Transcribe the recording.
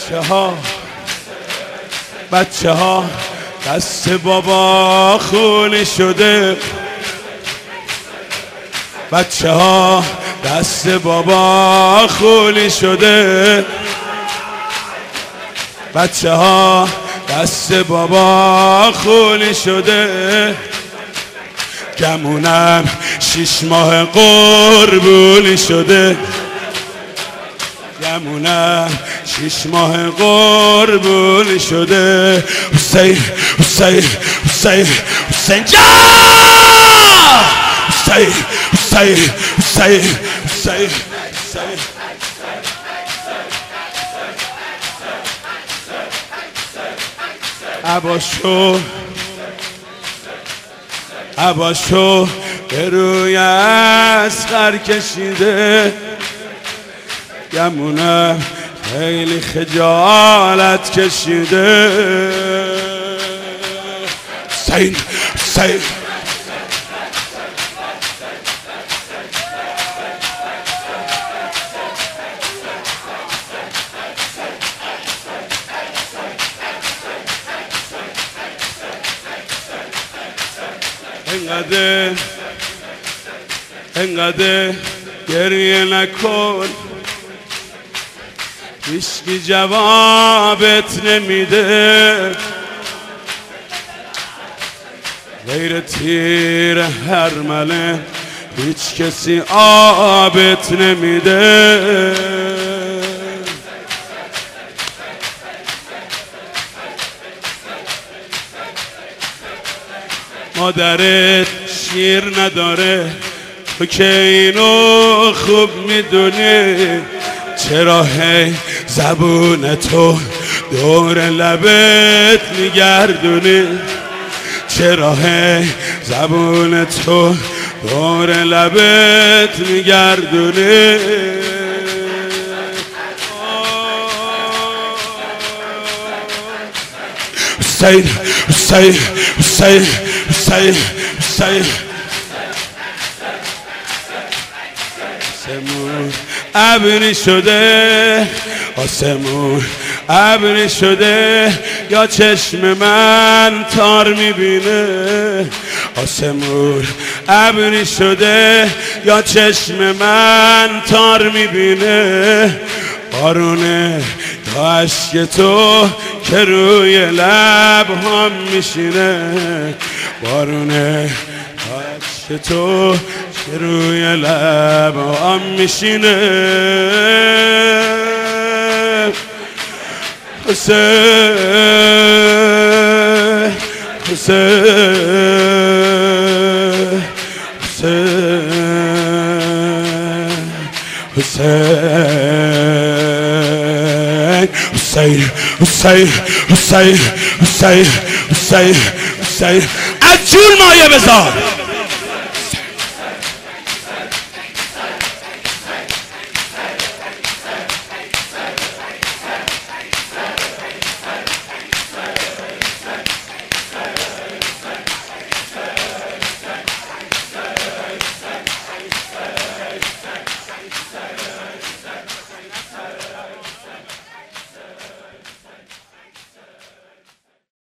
بچه ها دست بابا خونی شده، بچه ها دست بابا خونی شده، بچه ها دست بابا خونی شده، گمونم 6 ماه قربونی شده، گمونم 6 ماه قربونی شده. حسین حسین حسین حسین جان، حسین حسین حسین حسین حسین. عباشو به روی اصغر کشیده، گمونم خیلی خجالت کشیده. حسین حسین انقدر گریه نکن، هیچکی جوابت نمیده، غیر تیر هرمله هیچ کسی آبت نمیده. مادرت شیر نداره، تو که اینو خوب میدونی، چرا هی زبون تو دور لبت میگردونی، چرا هی زبون تو دور لبت میگردونی. حسین حسین حسین حسین حسین. آسمون ابری شده، آسمون ابری شده، یا چشم من تار میبینه، آسمون ابری شده، یا چشم من تار میبینه. بارونه تا عشق تو که روی لب هم میشینه، بارونه تا عشق تو که روی لب هم میشینه. حسین حسین حسین حسین حسین حسین حسین حسین حسین. از جون مایه بذار.